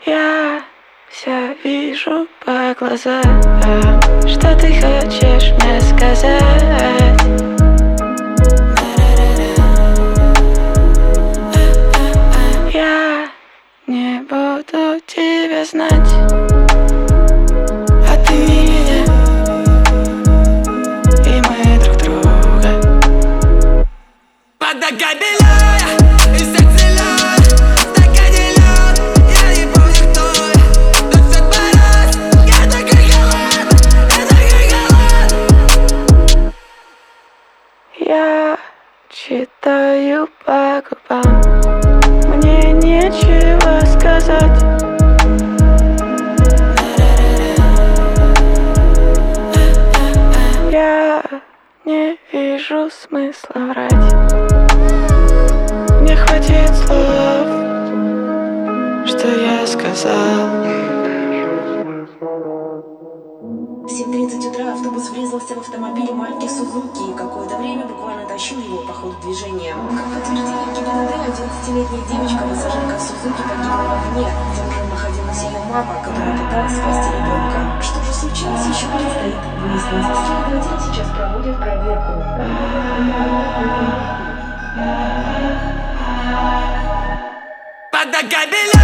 Я все вижу по глазам. Что ты хочешь мне сказать? Я не буду тебя знать, а ты меня, и мы друг друга. Вода капелляя, и сердце лед, в стакане лед. Я не помню, кто я, но все твой раз. Я такой холод. Я читаю по губам, мне нечего сказать. Я не вижу смысла врать. Мне хватит слов, что я сказал. В 7:30 утра автобус врезался в автомобиль марки Сузуки и какое-то время буквально тащил его по ходу движения. Как подтвердили ГИБДД, 11-летняя девочка, пассажирка Сузуки, погибла в огне. За рулем находилась ее мама, которая пыталась спасти ребенка. Что же случилось, еще предстоит выяснить. Следователи сейчас проводят проверку. Вода капелляя.